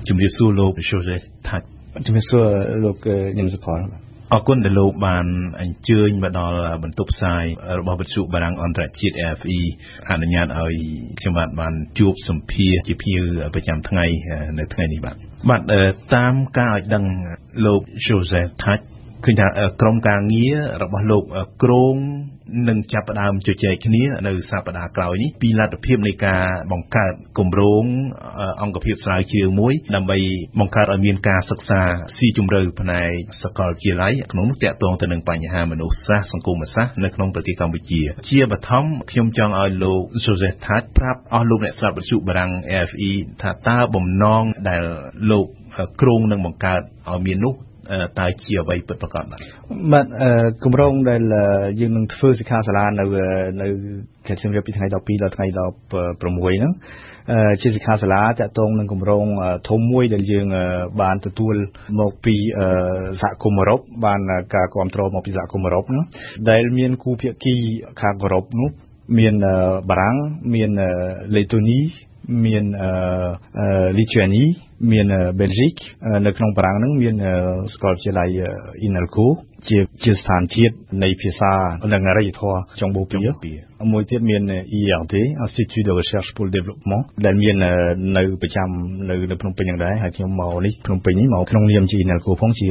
ជំរាបសួរលោក Joseph Thatch ជំរាបសួរលោកញឹមសុផលអរគុណដែលលោកបានអញ្ជើញមកដល់បន្ទប់ផ្សាយរបស់វិទ្យុបារាំងអន្តរជាតិ AFE អនុញ្ញាតឲ្យខ្ញុំបានជួបសម្ភាសជាភ្ញៀវប្រចាំថ្ងៃនៅថ្ងៃនេះបាទតាមការឲ្យដឹងលោក Joseph Thatch ឃើញថាក្រុមការងាររបស់លោកគ្រងនឹងចាប់ផ្ដើមជជែកគ្នានៅសប្តាហ៍ក្រោយនេះពីលទ្ធភាពនៃការបង្កើតគម្រោងអង្គភាពស្រាវជ្រាវមួយដើម្បីបង្កើតឲ្យមានការសិក្សាស៊ីជម្រៅផ្នែកសាកលវិទ្យាល័យក្នុងនោះទាក់ទងទៅនឹងបញ្ហាមនុស្សសាស្ត្រសង្គមសាស្ត្រនៅក្នុងប្រទេសកម្ពុជាជាបឋមខ្ញុំចង់ឲ្យលោក Joseph Thatch ប្រាប់អស់លោកអ្នកស្ដាប់វិទ្យុបារាំង AFE ថាតើបំណងដែលលោកគ្រងនឹងបង្កើតឲ្យមាននោះតើជាអ្វីពិតប្រាកដបាទគម្រោងដែលយើងនឹងធ្វើសិក្ខាសាលានៅខេត្តសៀមរាបពីថ្ងៃ12ដល់ថ្ងៃ16ហ្នឹងជាសិក្ខាសាលាតាក់ទងនឹងគម្រោងធំមួយដែលយើងបានទទួលមកពីសហគមន៍អឺរ៉ុបបានការគ្រប់គ្រងមកពីសហគមន៍អឺរ៉ុបហ្នឹងដែលមានគូភាគីខាងអឺរ៉ុបនោះមានបារាំងមានលេតូនីមានលីធូអានីមានបែលហ្សិកនៅក្នុងបារាំងហ្នឹងមានសាកលវិទ្យាល័យ INALCO ជាស្ថានជាតិនៃភាសានិងអរិយធម៌ចុងបូព៌ាមួយទៀតមាន IRD Institut de Recherche pour le Développement ដែលមាននៅប្រចាំនៅភ្នំពេញយ៉ាងដែរហើយខ្ញុំមកនេះភ្នំពេញនេះមកក្នុងនាមជា INALCO ផងជា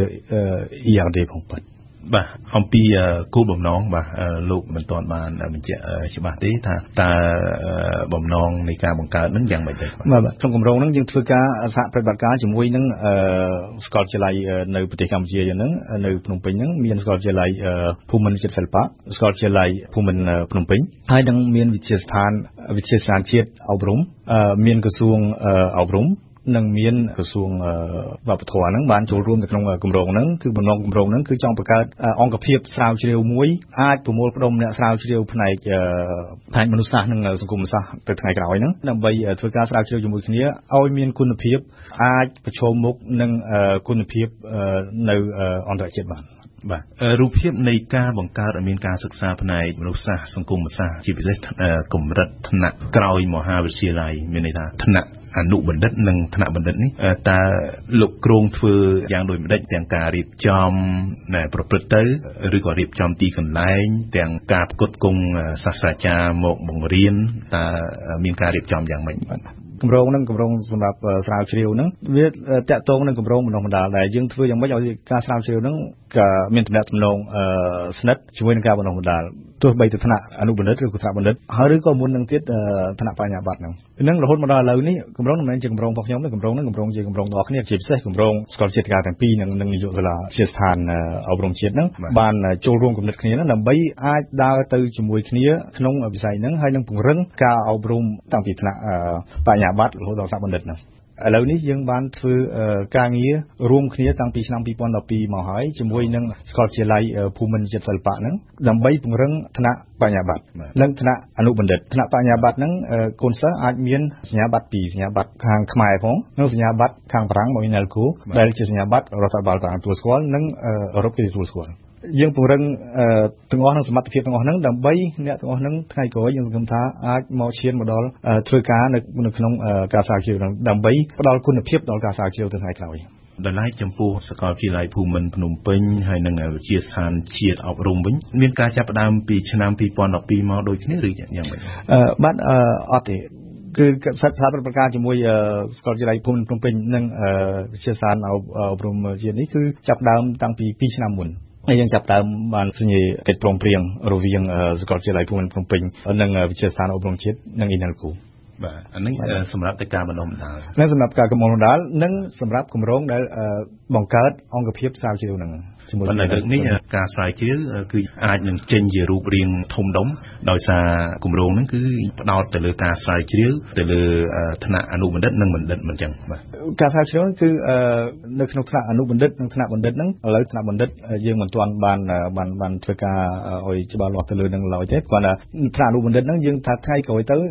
IRD ផងបាទបាទអំពីគោលបំណងបាទលោកមិនទាន់បានបញ្ជាក់ច្បាស់ទេថាតើបំណងនៃការបង្កើតនឹងយ៉ាងម៉េចដែរបាទក្នុងគម្រោងហ្នឹងយើងធ្វើការសហប្រតិបត្តិការជាមួយនឹងសាកលវិទ្យាល័យនៅប្រទេសកម្ពុជាហ្នឹងនៅភ្នំពេញហ្នឹងមានសាកលវិទ្យាល័យភូមិន្ទចិត្តសិល្បៈសាកលវិទ្យាល័យភូមិន្ទភ្នំពេញហើយនឹងមានវិទ្យាស្ថានជាតិអប់រំមានក្រសួងអប់រំនឹងមានក្រសួងវប្បធម៌ហ្នឹងបានចូលរួមនៅក្នុងគម្រោងហ្នឹងគឺបំណងគម្រោងហ្នឹងគឺចង់បង្កើតអង្គភាពស្រាវជ្រាវមួយអាចប្រមូលផ្ដុំអ្នកស្រាវជ្រាវផ្នែកមនុស្សសាស្ត្រនិងសង្គមសាស្ត្រទៅថ្ងៃក្រោយហ្នឹងដើម្បីធ្វើការស្រាវជ្រាវជាមួយគ្នាឲ្យមានគុណភាពអាចប្រឈមមុខនឹងគុណភាពនៅអន្តរជាតិបានបាទរូបភាពនៃការបង្កើតឲ្យមានការសិក្សាផ្នែកមនុស្សសាស្ត្រសង្គមសាស្ត្រជាពិសេសកម្រិតថ្នាក់ក្រោយមហាវិទ្យាល័យមានន័យថាថ្នាក់អនុបណ្ឌិតនិងថ្នាក់បណ្ឌិតនេះតើលោកគ្រងធ្វើយ៉ាងដូចម្ដេចទាំងការរៀបចំប្រព្រឹត្តទៅឬក៏រៀបចំទីកន្លែងទាំងការផ្គត់ផ្គង់សាស្ត្រាចារ្យមកបង្រៀនតើមានការរៀបចំយ៉ាងម៉េចគម្រោងហ្នឹងគម្រោងសម្រាប់ស្រាវជ្រាវហ្នឹងវាតាក់ទងនឹងគម្រោងបណ្ដុះបណ្ដាលដែលយើងធ្វើយ៉ាងម៉េចឲ្យការស្រាវជ្រាវហ្នឹងក៏មានទំនាក់ទំនងស្និទ្ធជាមួយនឹងការបណ្ដុះបណ្ដាលទោះបីទៅថ្នាក់អនុបណ្ឌិតឬក៏ថ្នាក់បណ្ឌិតហើយឬក៏មុននឹងទៀតថ្នាក់បញ្ញាបត្រហ្នឹងរហូតមកដល់ឥឡូវនេះគម្រោងមិនមែនជាគម្រោងរបស់ខ្ញុំទេគម្រោងហ្នឹងគម្រោងជាគម្រោងរបស់គ្នាជាពិសេសគម្រោងសាកលវិទ្យាល័យទាំងពីរនិងនាយកសាលាវិទ្យាស្ថានអប់រំជាតិហ្នឹងបានចូលរួមគំនិតគ្នាហ្នឹងដើម្បីអាចដើរទៅជាមួយគ្នាក្នុងវិស័យហ្នឹងហើយនឹងពង្រឹងការអប់រំតាំងពីថ្នាក់បញ្ញាបត្ររហូតដល់ថ្នាក់បណ្ឌិតហ្នឹងឥឡូវនេះយើងបានធ្វើការងាររួមគ្នាតាំងពីឆ្នាំ2012មកហើយជាមួយនឹងសាកលវិទ្យាល័យភូមិន្ទចិត្តសិល្បៈហ្នឹងដើម្បីពង្រឹងថ្នាក់បញ្ញាបត្រនិងថ្នាក់អនុបណ្ឌិតថ្នាក់បញ្ញាបត្រហ្នឹងកូនសិស្សអាចមានសញ្ញាបត្រពីរសញ្ញាបត្រខាងខ្មែរផងនិងសញ្ញាបត្រខាងបារាំងមក INALCO ដែលជាសញ្ញាបត្ររដ្ឋបាលបារាំងទទួលស្គាល់និងអឺរ៉ុបគេទទួលស្គាល់យើងពង្រឹងទាំងអស់នឹងសមត្ថភាពទាំងអស់ហ្នឹងដើម្បីអ្នកទាំងអស់ហ្នឹងថ្ងៃក្រោយយើងសង្ឃឹមថាអាចមកឈានមកដល់ធ្វើការនៅក្នុងការស្រាវជ្រាវហ្នឹងដើម្បីផ្ដល់គុណភាពដល់ការស្រាវជ្រាវទៅថ្ងៃក្រោយដល់ឡែកចំពោះសាកលវិទ្យាល័យភូមិន្ទភ្នំពេញហើយនិងវិទ្យាស្ថានជាតិអប់រំវិញមានការចាប់ផ្ដើមពីឆ្នាំ2012មកដូចគ្នាឬយ៉ាងម៉េចបាទអត់ទេគឺសហប្រតិបត្តិការជាមួយសាកលវិទ្យាល័យភូមិន្ទភ្នំពេញនិងវិទ្យាស្ថានអប់រំជាតិនេះគឺចាប់ផ្ដើមតាំងពី2ឆ្នាំមុនហើយយើងចាប់ផ្ដើមបានសញ្ញាកិច្ចព្រមព្រៀងរវាងសាកលវិទ្យាល័យភូមិន្ទភ្នំពេញនិងវិទ្យាស្ថានអប់រំជាតិនិង INALCO បាទអានេះសម្រាប់តែការបណ្ដុះបណ្ដាលនិងសម្រាប់ការបណ្ដុះបណ្ដាលនិងសម្រាប់គម្រោងដែលបង្កើតអង្គភាពស្រាវជ្រាវហ្នឹងប៉ុន្តែលើកនេះការស្រាវជ្រាវគឺអាចនឹងចេញជារូបរាងធំដុំដោយសារគម្រោងហ្នឹងគឺផ្ដោតទៅលើការស្រាវជ្រាវទៅលើថ្នាក់អនុបណ្ឌិតនិងបណ្ឌិតមិនចឹងបាទការស្រាវជ្រាវគឺនៅក្នុងថ្នាក់អនុបណ្ឌិតនិងថ្នាក់បណ្ឌិតហ្នឹងឥឡូវថ្នាក់បណ្ឌិតយើងមិនទាន់បានធ្វើការឲ្យច្បាស់លាស់ទៅលើនឹងឡើយទេគ្រាន់តែថ្នាក់អនុបណ្ឌិតហ្នឹងយើងថាថ្ងៃក្រោយទៅ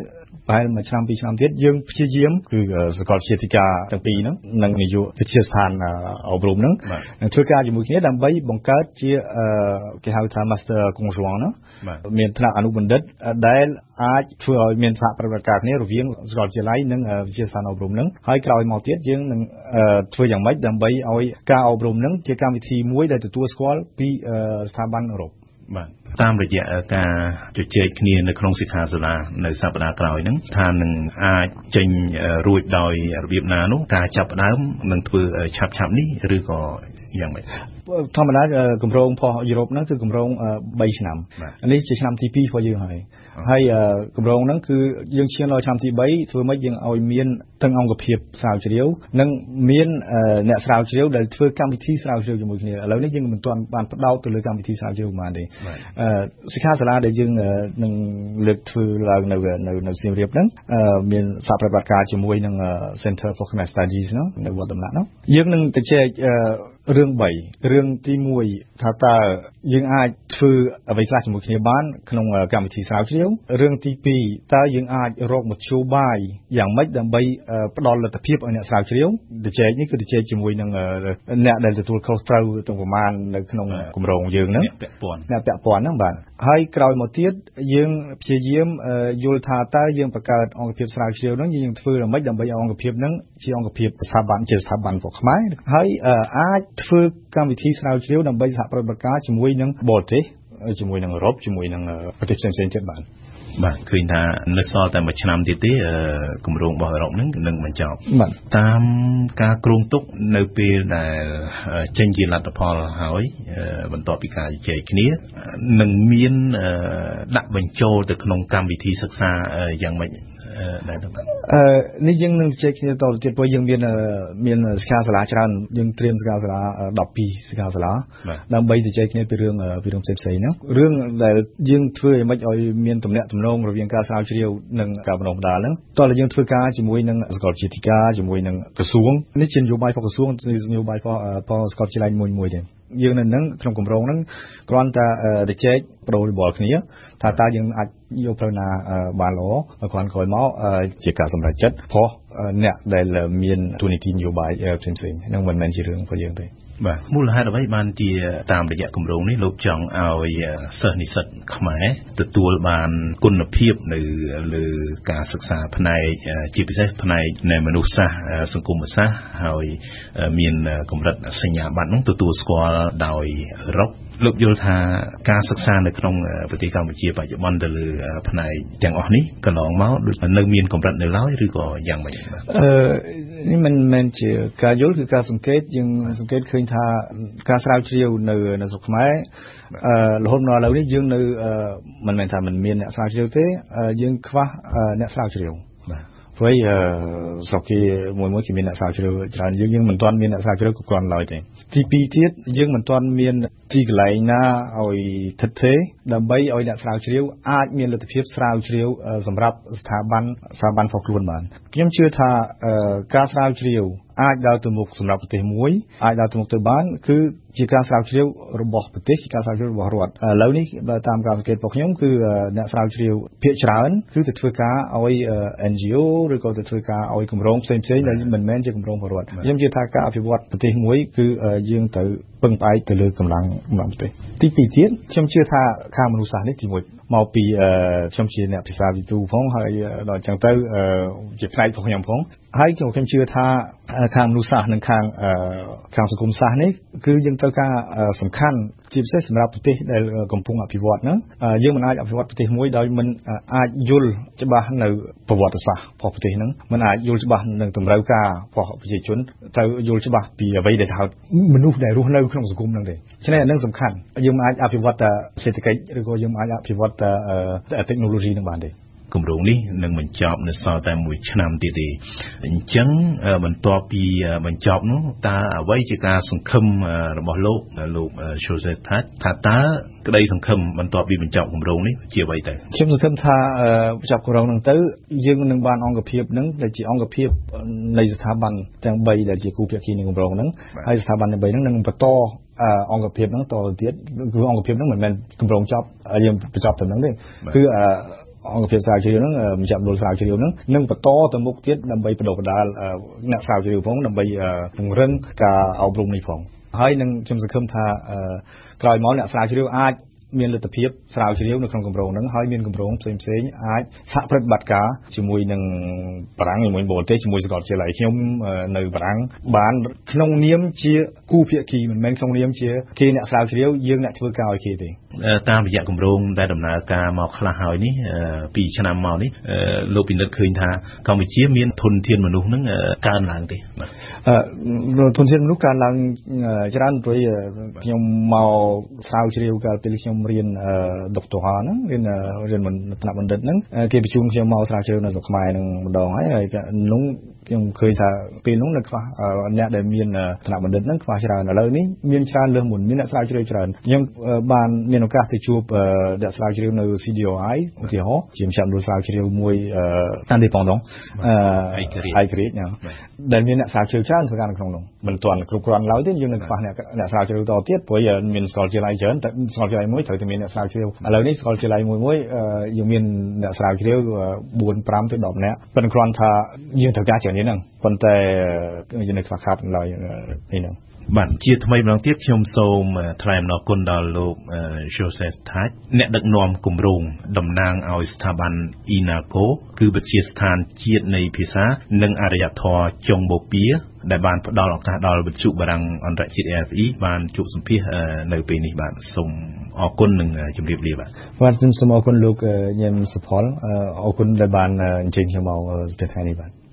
ប្រហែលមួយឆ្នាំពីរឆ្នាំទៀតយើងព្យាយាមគឺសកលវិទ្យាធិការទាំងពីរហ្នឹងនិងនាយកវិទ្យាស្ថានអប់រំហ្នឹងនឹងធ្វើការជាមួយគ្នាដើម្បីបង្កើតជាគេហៅថា Master Conjoint ណាមានថ្នាក់អនុបណ្ឌិតដែលអាចធ្វើឲ្យមានសហប្រតិបត្តិការគ្នារវាងសាកលវិទ្យាល័យនិងវិទ្យាស្ថានអប់រំហ្នឹងហើយក្រោយមកទៀតយើងនឹងធ្វើយ៉ាងម៉េចដើម្បីឲ្យការអប់រំហ្នឹងជាកម្មវិធីមួយដែលទទួលស្គាល់ពីស្ថាប័នអឺរ៉ុបបាទតាមរយៈការជជែកគ្នានៅក្នុងសិក្ខាសាលានៅសប្តាហ៍ក្រោយហ្នឹងថានឹងអាចចេញរួចដោយរបៀបណានោះការចាប់ផ្ដើមនឹងធ្វើឆាប់នេះឬក៏យ៉ាងម៉េចធម្មតាគម្រោងផុសយុរ៉ុបហ្នឹងគឺគម្រោង3ឆ្នាំនេះជាឆ្នាំទី2របស់យើងហើយគម្រោងហ្នឹងគឺយើងឈានដល់ឆ្នាំទី3ធ្វើម៉េចយើងឲ្យមានទាំងអង្គភាពស្រាវជ្រាវនិងមានអ្នកស្រាវជ្រាវដែលធ្វើកម្មវិធីស្រាវជ្រាវជាមួយគ្នាឥឡូវនេះយើងមិនទាន់បានផ្ដោតទៅលើកម្មវិធីស្រាវជ្រាវប៉ុន្មានទេសិក្ខាសាលាដែលយើងនឹងលើកធ្វើឡើងនៅសៀមរាបហ្នឹងមានសហប្រតិបត្តិការជាមួយនឹង Center for Khmer Studies ហ្នឹងនៅវត្តដំណាក់ហ្នឹងយើងនឹងទៅចែករឿង3រឿងទី1ថាតើយើងអាចធ្វើអ្វីខ្លះជាមួយគ្នាបានក្នុងកម្មវិធីស្រាវជ្រាវរឿងទី2តើយើងអាចរកមធ្យោបាយយ៉ាងម៉េចដើម្បីផ្ដល់លទ្ធភាពឲ្យអ្នកស្រាវជ្រាវទៅចែកនេះគឺទៅចែកជាមួយនឹងអ្នកដែលទទួលខុសត្រូវទាំងប្រមាណនៅក្នុងគម្រោងយើងហ្នឹងអ្នកពាក់ព័ន្ធហ្នឹងបាទហើយក្រោយមកទៀតយើងព្យាយាមយល់ថាតើយើងបង្កើតអង្គភាពស្រាវជ្រាវហ្នឹងយើងធ្វើយ៉ាងម៉េចដើម្បីឲ្យអង្គភាពហ្នឹងជាអង្គភាពស្ថាប័នពួកខ្មែរហើយអាចធ្វើកម្មវិធីស្រាវជ្រាវដើម្បីសហប្រតិបត្តិការជាមួយនឹងបរទេសជាមួយនឹងអឺរ៉ុបជាមួយនឹងប្រទេសផ្សេងៗទៀតបាទឃើញថានៅសល់តែមួយឆ្នាំទៀតទេគម្រោងរបស់អឺរ៉ុបហ្នឹងនឹងបញ្ចប់តាមការគ្រោងទុកនៅពេលដែលចេញជាលទ្ធផលហើយបន្ទាប់ពីការជជែកគ្នានឹងមានដាក់បញ្ចូលទៅក្នុងកម្មវិធីសិក្សាយ៉ាងម៉េចដែរទៅនេះយើងនឹងជែកគ្នាតទៅទៀតព្រោះយើងមានសិក្ខាសាលាច្រើនយើងត្រៀមសិក្ខាសាលា12សិក្ខាសាលាដើម្បីទៅជែកគ្នាពីរឿងផ្សេងៗហ្នឹងរឿងដែលយើងធ្វើឲ្យមិនឲ្យមានទំនាក់ទំនងរវាងការស្រាវជ្រាវនិងការបណ្ដុះបណ្ដាលហ្នឹងតោះតែយើងធ្វើការជាមួយនឹងសាកលវិទ្យាធិការជាមួយនឹងក្រសួងនេះជានយោបាយរបស់ក្រសួងនយោបាយរបស់សាកលវិទ្យាល័យមួយទេយើងនៅនឹងក្នុងគម្រោងហ្នឹងគ្រាន់តែទៅចែកបដូរយោបល់គ្នាថាតើយើងអាចយកផ្លូវណាបានល្អគ្រាន់ក្រោយមកជាការសម្រេចចិត្តព្រោះអ្នកដែលមានទូនីតិនយោបាយផ្សេងៗហ្នឹងមិនមែនជារឿងរបស់យើងទេបាទមូលហេតុអ្វីបានជាតាមរយៈគម្រោងនេះលោកចង់ឲ្យសិស្សនិស្សិតខ្មែរទទួលបានគុណភាពនៅលើការសិក្សាផ្នែកជាពិសេសផ្នែកនៃមនុស្សសាស្ត្រសង្គមសាស្ត្រហើយមានកម្រិតសញ្ញាបត្រនោះទទួលស្គាល់ដោយអឺរ៉ុបលោកយល់ថាការសិក្សានៅក្នុងប្រទេសកម្ពុជាបច្ចុប្បន្នទៅលើផ្នែកទាំងអស់នេះកន្លងមកដូចនៅមានកម្រិតនៅឡើយឬក៏យ៉ាងម៉េចបាទនេះមិនមែនជាការយល់គឺការសង្កេតយើងសង្កេតឃើញថាការស្រាវជ្រាវនៅស្រុកខ្មែររហូតដល់ឥឡូវនេះយើងនៅមិនមែនថាមិនមានអ្នកស្រាវជ្រាវទេយើងខ្វះអ្នកស្រាវជ្រាវបាទព្រោះស្រុកគេមួយគេមានអ្នកស្រាវជ្រាវច្រើនយើងមិនទាន់មានអ្នកស្រាវជ្រាវគ្រប់គ្រាន់ឡើយទេទី2ទៀតយើងមិនទាន់មានទីកន្លែងណាឲ្យថិតថេរដើម្បីឲ្យអ្នកស្រាវជ្រាវអាចមានលទ្ធភាពស្រាវជ្រាវសម្រាប់ស្ថាប័នរបស់ខ្លួនបានខ្ញុំជឿថាការស្រាវជ្រាវអាចដើរទៅមុខសម្រាប់ប្រទេសមួយអាចដើរទៅមុខទៅបានគឺជាការស្រាវជ្រាវរបស់ប្រទេសជាការស្រាវជ្រាវរបស់រដ្ឋឥឡូវនេះតាមការសង្កេតរបស់ខ្ញុំគឺអ្នកស្រាវជ្រាវភាគច្រើនគឺទៅធ្វើការឲ្យ NGO ឬក៏ទៅធ្វើការឲ្យគម្រោងផ្សេងៗដែលមិនមែនជាគម្រោងរបស់រដ្ឋខ្ញុំជឿថាការអភិវឌ្ឍប្រទេសមួយគឺយើងត្រូវពឹងផ្អែកទៅលើកម្លាំងប្រទេសទី2ទៀតខ្ញុំជឿថាខាងមនុស្សសាស្ត្រនេះទី1មកពីខ្ញុំជាអ្នកភាសាវិទូផងហើយដល់អញ្ចឹងទៅជាផ្នែករបស់ខ្ញុំផងហើយខ្ញុំជឿថាខាងមនុស្សសាស្ត្រនិងខាងសង្គមសាស្ត្រនេះគឺយើងត្រូវការសំខាន់ជាពិសេសសម្រាប់ប្រទេសដែលកំពុងអភិវឌ្ឍហ្នឹងយើងមិនអាចអភិវឌ្ឍប្រទេសមួយដោយមិនអាចយល់ច្បាស់នៅប្រវត្តិសាស្ត្ររបស់ប្រទេសហ្នឹងមិនអាចយល់ច្បាស់នឹងតម្រូវការរបស់ប្រជាជនត្រូវយល់ច្បាស់ពីអ្វីដែលហៅមនុស្សដែលរស់នៅក្នុងសង្គមហ្នឹងទេฉะนั้นអានឹងសំខាន់យើងមិនអាចអភិវឌ្ឍសេដ្ឋកិច្ចឬក៏យើងមិនអាចអភិវឌ្ឍtechnology ហ្នឹងបានទេគម្រោងនេះនឹងបញ្ចប់នៅសល់តែ1ឆ្នាំទៀតទេអញ្ចឹងបន្ទាប់ពីបញ្ចប់នោះតើអ្វីជាការសង្ឃឹមរបស់លោក Joseph Thatch ថាតើក្តីសង្ឃឹមបន្ទាប់ពីបញ្ចប់គម្រោងនេះជាអ្វីទៅខ្ញុំសង្ឃឹមថាបញ្ចប់គម្រោងហ្នឹងទៅយើងនឹងបានអង្គភាពហ្នឹងដែលជាអង្គភាពនៃស្ថាប័នទាំង3ដែលជាគូភាគីនៃគម្រោងហ្នឹងហើយស្ថាប័នទាំង3ហ្នឹងនឹងបន្តអង្គភាពហ្នឹងតទៅទៀតគឺអង្គភាពហ្នឹងមិនមែនគម្រោងចប់យើងបញ្ចប់តែហ្នឹងទេគឺអង្គភាពស្រាវជ្រាវហ្នឹងម្ចាស់មណ្ឌលស្រាវជ្រាវហ្នឹងនឹងបន្តទៅមុខទៀតដើម្បីបណ្ដុះបណ្ដាលអ្នកស្រាវជ្រាវផងដើម្បីពង្រឹងការអប់រំនេះផងហើយនឹងខ្ញុំសង្ឃឹមថាក្រោយមកអ្នកស្រាវជ្រាវអាចមានលទ្ធភាពស្រាវជ្រាវនៅក្នុងគម្រោងហ្នឹងហើយមានគម្រោងផ្សេងៗអាចសហប្រតិបត្តិការជាមួយនឹងបារាំងជាមួយបរទេសជាមួយសាកលវិទ្យាល័យខ្ញុំនៅបារាំងបានក្នុងនាមជាគូភាគីមិនមែនក្នុងនាមជាគេអ្នកស្រាវជ្រាវយើងអ្នកធ្វើការឲ្យគេទេតាមរយៈគម្រោងដែលដំណើរការមកខ្លះហើយនេះ2ឆ្នាំមកនេះលោកពិនិត្យឃើញថាកម្ពុជាមានធនធានមនុស្សហ្នឹងកើនឡើងទេបាទធនធានមនុស្សកើនឡើងច្រើនព្រោះខ្ញុំមកស្រាវជ្រាវកាលពេលខ្ញុំរៀនដុកទ័រហ្នឹងរៀនថ្នាក់បណ្ឌិតហ្នឹងគេបញ្ជូនខ្ញុំមកស្រាវជ្រាវនៅស្រុកខ្មែរហ្នឹងម្ដងហើយនោះខ្ញុំឃើញថាពេលនោះនៅខ្វះអ្នកដែលមានថ្នាក់បណ្ឌិតហ្នឹងខ្វះច្រើនឥឡូវនេះមានច្រើនលើសមុនមានអ្នកស្រាវជ្រាវច្រើនខ្ញុំបានមានឱកាសទៅជួបអ្នកស្រាវជ្រាវនៅ CDOI ឧទាហរណ៍ជាមជ្ឈមណ្ឌលស្រាវជ្រាវមួយindépendant ឯករាជ្យដែលមានអ្នកស្រាវជ្រាវច្រើនធ្វើការនៅក្នុងនោះមិនទាន់គ្រប់គ្រាន់ឡើយទេយើងនឹងខ្វះអ្នកស្រាវជ្រាវតទៀតព្រោះមានសាកលវិទ្យាល័យច្រើនតែសាកលវិទ្យាល័យមួយត្រូវតែមានអ្នកស្រាវជ្រាវឥឡូវនេះសាកលវិទ្យាល័យមួយយើងមានអ្នកស្រាវជ្រាវ4 5ទៅ10នាក់ប៉ុន្តែគ្រាន់ថាយើងត្រូវការច្រើននេះហ្នឹងប៉ុន្តែយើងនៅខ្វះខាតឡើយនេះហ្នឹងបាទជាថ្មីម្ដងទៀតខ្ញុំសូមថ្លែងអំណរគុណដល់លោក Joseph That អ្នកដឹកនាំគម្រោងតំណាងឲ្យស្ថាប័ន INALCO គឺវិទ្យាស្ថានជាតិនៃភាសានិងអរិយធម៌ចុងបូព៌ាដែលបានផ្ដល់ឱកាសដល់វិទ្យុបារាំងអន្តរជាតិ RFE បានជួបសម្ភាសនៅពេលនេះបាទសូមអរគុណនិងជម្រាបលាបាទខ្ញុំសូមអរគុណលោកញ៉ែមសុផលអរគុណដែលបានអញ្ជើញខ្ញុំមកស្ទើរថ្ងៃនេះបាទ